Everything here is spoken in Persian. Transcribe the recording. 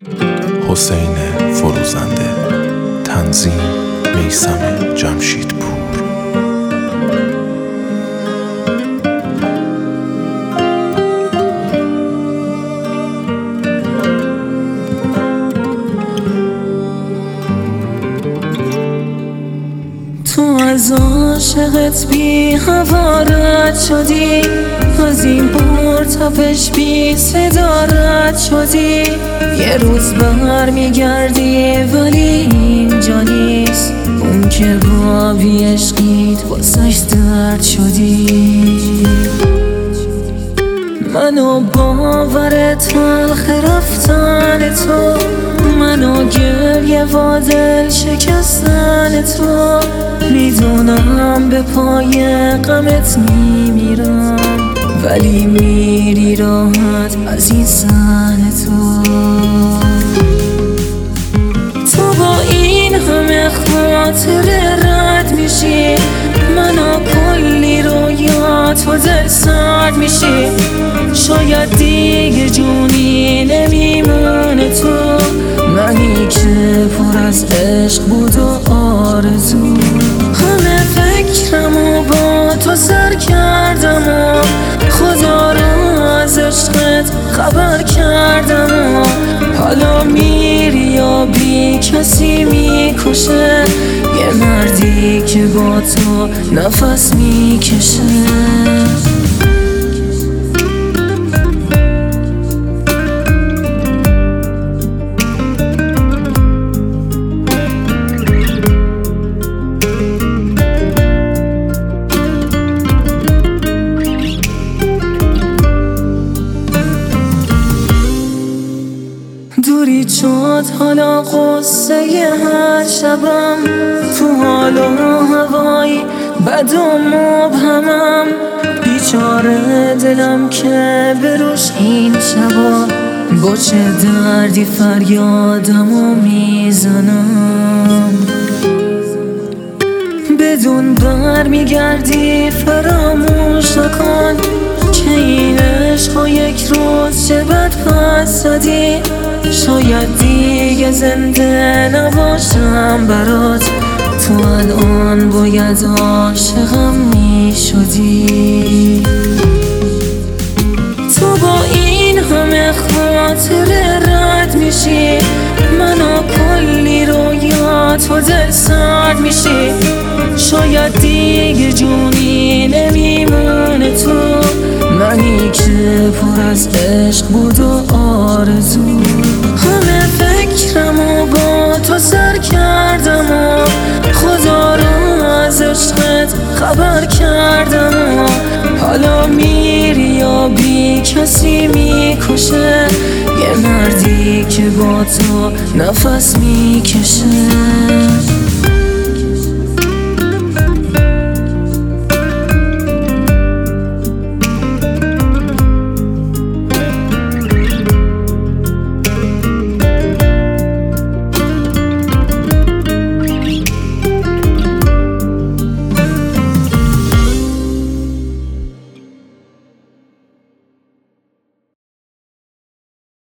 حسین فروزنده، تنظیم میثم جمشیدپور. تو از عاشقت بی هوا رد شدی، از این مرتبش بی صدا رد شدی. یه روز بر میگردی ولی اینجا نیست، اون که با بی عشقیت واسش درد شدی. منو باور تلخ رفتن تو، منو گریه و دل شکستن تو. میدونم به پای غمت میمیرم، ولی میری راحت از این صحنه تو. تو با این همه خاطره رد میشی، منو کلی رویات و دل سرد میشی. شاید دیگه جونی نمیمونه تو، منی که پر از عشق بود و آرزو. همه فکرمو با تو سر کردم و خدا رو از عشقت خبر کردم و حالا میری یا بی کسی میکشه، یه مردی که با تو نفس میکشه. دوری شد حالا قصه هر شبم، تو حال و هوایی بد و مبهمم. بیچاره دلم که بروش این شبا، با چه دردی فریادمو میزنم. بدون بر میگردی فراموش نکن که این عشقا یک روز چه بد پس دادی. شاید دیگه زنده نباشم برات، تو الان باید عاشقم میشدی. تو با این همه خاطره رد میشی، منو کلی رویات و دل سرد میشی. شاید دیگه جونی نمیمونه تو، منی که پر از عشق بود و آرزو. همه فکرمو با تو سر کردم و خدا رو از عشقت خبر کردم و حالا میری یا بی کسی میکشه، یه مردی که با تو نفس میکشه.